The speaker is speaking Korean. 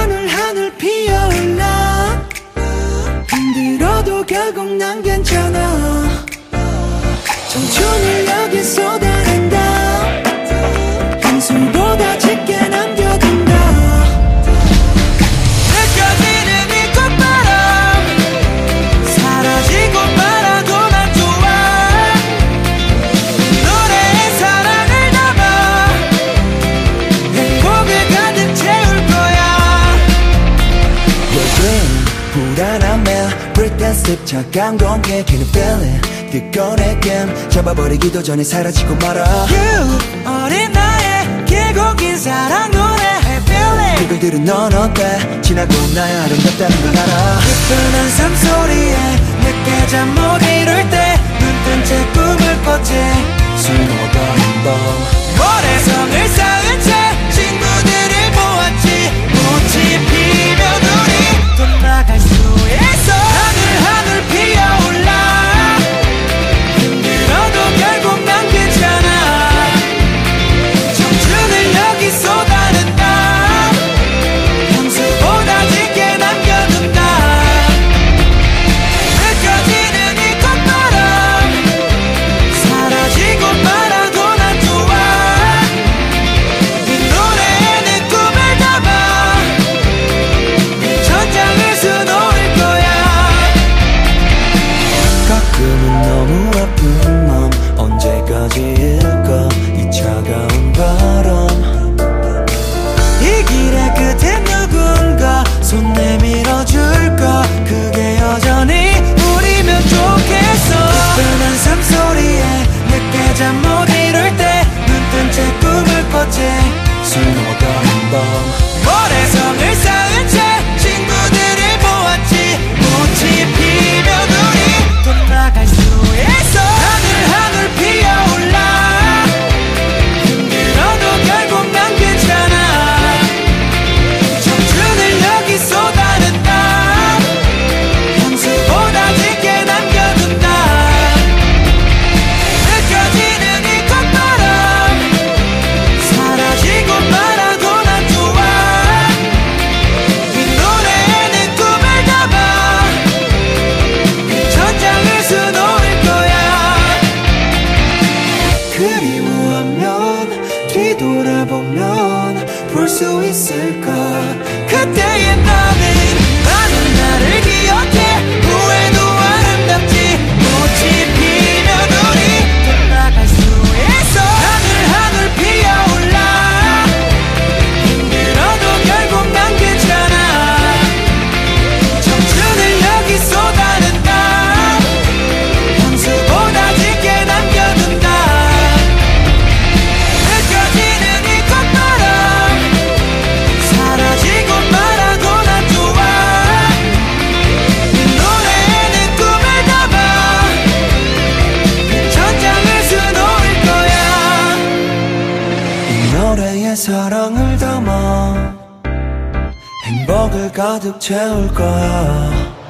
하늘 하늘 피어올라. 힘들어도 결국 난 괜찮아. 청춘을 여기 쏟아낸다. 향수보다 짙게 남겨둔다. 느껴지는 이 꽃바람 사라지고 말아도 난 좋아. 노래에 사랑을 담아 행복을 가득 채울 거야. Your dream 불안함에 break and slip 차가운 공기 Can you feel it? 뜨거운 애겜 잡아버리기도 전에 사라지고 말아. You 어린 나의 길고 긴 사랑 노래 I feel it. 그걸 들은 넌 어때? 지나고 나야 아름답다는 걸 알아. 깊은 한숨 소리에 늦게 잠 못 이룰 때 눈 뜬 채 꿈을 꿨지. 술 먹어 한번 모래성을 쌓은 채 친구들을 보았지. 꽃이 피면 우리 또 나갈 수 있어. 하늘 하늘 피어올라. 결국 난 괜찮아. 청춘을 여기 쏟아낸다. 향수보다 짙게 남겨둔다. 느껴지는 이 꽃바람 사라지고 말아도 난 좋아. 이 노래에 내 꿈을 담아 천장을 수놓을 거야. 가끔은 너무 아픈 맘 언제까지일까 이 차가운 바람. 이 길의 끝에 누군가 손 내밀어줄까. 그게 여전히 우리면 좋겠어. 깊은 한숨 소리에 늦게 잠 못 이룰 때 눈 뜬 채 꿈을 꿨지. 술 먹어 한번 모래성을 쌓은 채 친구들을 보았지. 꽃이 피면 우리 또 나갈 수 있어. 하늘 하늘 피어올라. 힘들어도 결국 난 괜찮아. 청춘을 여기 쏟아낸다. 향수보다 짙게 남겨둔다. 느껴지는 이 꽃바람 사라지고 말아도 난 좋아. 이 노래에 내 꿈을 담아 천장을 수놓을 거야. 그리워하면 뒤돌아보면 볼 수 있을까. 그때의 나는 많은 나를 기억해. 후회도 아름답지. 꽃이 피면 우리 또 나갈 수 있어. 하늘 하늘 피어올라. 힘들어도 결국 난 괜찮아. 청춘을 여기 쏟아낸다. 향수보다 짙게 남겨둔다. 느껴지는 이 꽃바람 사라지고 말아도 난 좋아. 이 노래에 내 꿈을 담아 천장을 수놓을 거야. 이 노래에 사랑을 담아 행복을 가득 채울 거야.